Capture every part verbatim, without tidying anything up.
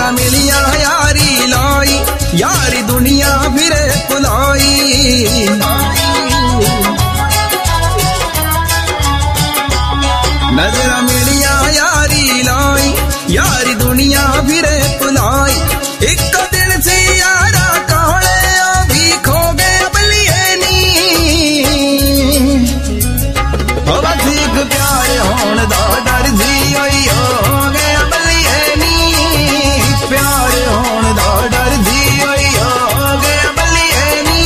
नजरा मिलिया यारी लाई, यारी दुनिया फिरे पुलाई। नजरा मिलिया यारी लाई, यारी दुनिया फिरे पुलाई। एक दिन से यारा काले भी खो गए बलिए नी, हो बस एक प्यार होने दा डर जी होई हो गया बलिए नी, प्यार होने दा डर जी होई हो गया बलिए नी।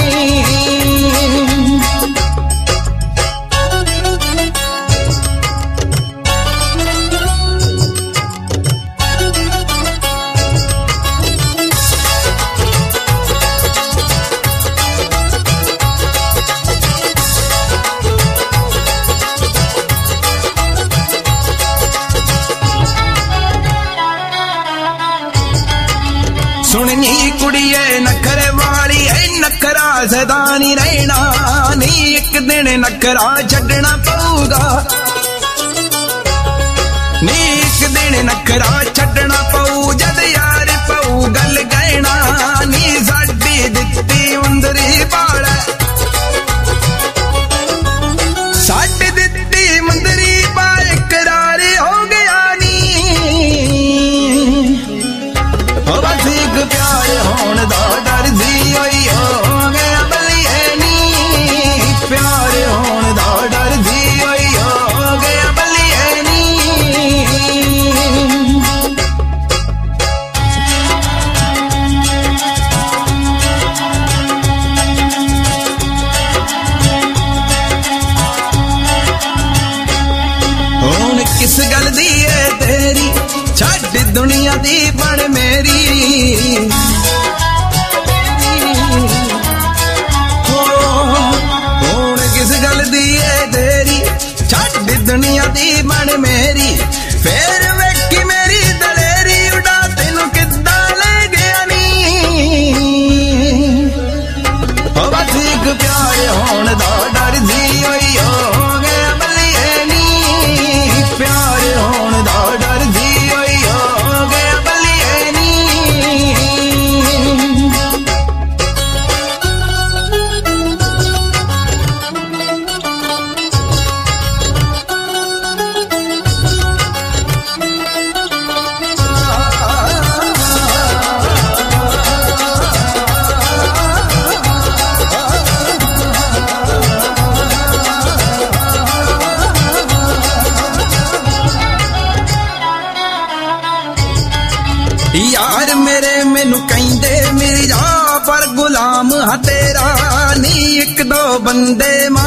सुननी कुड़िए नखरे वाली है, नखरा सदा नहीं रहना नी, एक दिन नखरा छड़ना पऊगा नी, एक दिन नखरा छड़ना पऊ जद यार पऊ गल गहना नी। साडी दित्ती मुंदरी पाल, साडी दित्ती मुंदरी पाल करार हो गया नी, हो बस एक प्यार होने दा डर जी होई हो गया बलिए नी, प्यार होने दा डर जी होई हो गया बलिए नी। हुण किस गल दी है तेरी, छड्ड दुनिया दी बड़ मेरी, हुण किस गल दी है तेरी, छड्ड दुनिया दी बड़ मेरी। फिर वेखी मेरी दलेरी उड़ा तेनू किद्दां ले गया नी, हो बस एक प्यार होने दा डर जी होई हो गया बलिए नी, प्यार होने दा डर जी होई हो गया बलिए नी। यार मेरे मैनू कहंदे मिर्जा पर गुलाम हा तेरा नी, एक दो बंदे